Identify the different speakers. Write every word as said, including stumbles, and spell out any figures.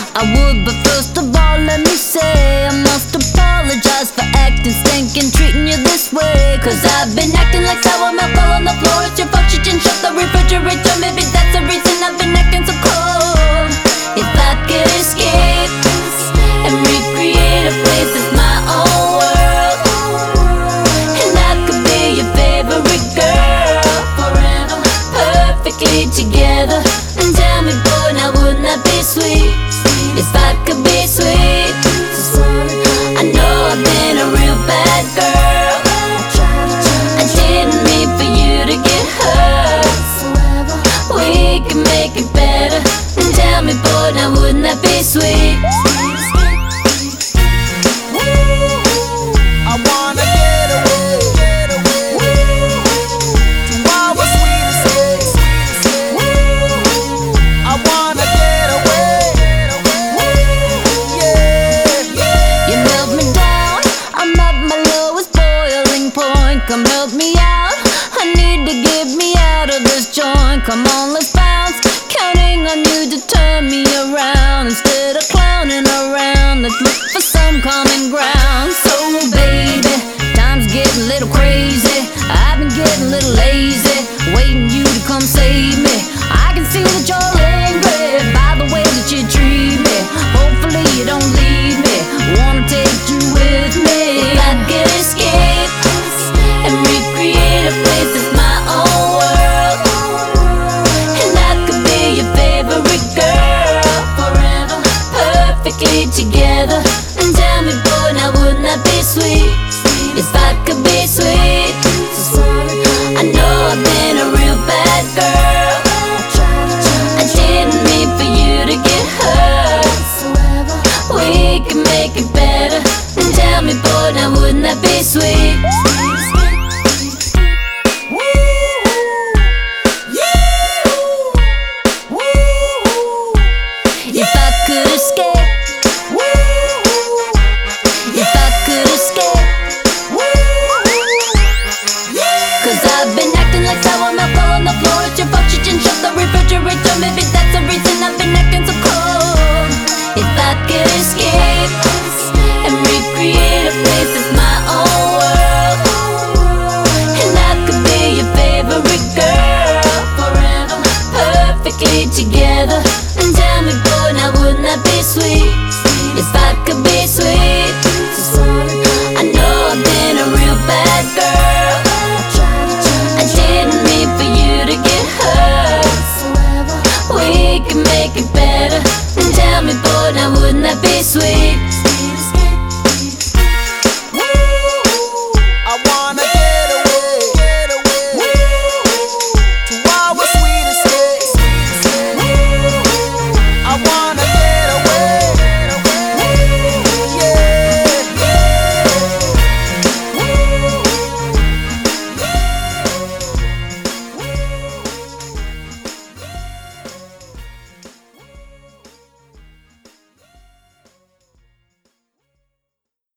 Speaker 1: I would, but first of all, let me say I must apologize for acting stinking, treating you this way. Cause I've been acting like sour milk all on the floor. It's your fault you didn't shut the refrigerator. Maybe that's the reason I've been acting so cold. If I could escape and recreate a place that's my own world, and I could be your favorite girl forever, perfectly together. And tell me, boy, now wouldn't that be sweet? If I could be sweet. I know I've been a real bad girl. I didn't mean for you to get hurt. We can make it better. And tell me, boy, now wouldn't that be sweet?
Speaker 2: I wanna get away, get away to our sweetest days. I wanna get away, yeah.
Speaker 1: You melt me down, I'm at my lowest boiling point. Come help me out, I need to get me out of this joint. Come on, let's bounce, counting on you to turn me around. Instead of clowning around, let's look for some common ground. So baby, time's getting a little crazy. I've been getting a little lazy, waiting you to come save me. I can see that you're angry by the way that you treat me. Hopefully you don't leave me, wanna take you with me. If I could escape and recreate a place that's my own world, and I could be your favorite girl forever, perfectly together. And tell me, boy, now wouldn't that be sweet? If I could be sweet. I know I've been a real bad girl. I didn't mean for you to get hurt. We can make it better. And tell me, boy, now wouldn't that be sweet? If I could escape, if I could escape, cause I've been acting like sour milk all on the floor. It's your fault you didn't shut the refrigerator. Maybe that's the reason I've been acting so cold. If I could escape and recreate a place that's my own world, and I could be your favorite girl forever, perfectly together. And tell me, boy, now wouldn't that be sweet? If I could be sweet. I know I've been a real bad girl. I didn't mean for you to get hurt. We can make it better. And tell me, boy, now wouldn't that be sweet?